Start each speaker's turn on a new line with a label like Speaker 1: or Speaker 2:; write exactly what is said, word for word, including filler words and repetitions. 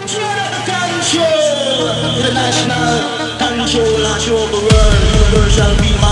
Speaker 1: Control, international control, I show the world. Universal be my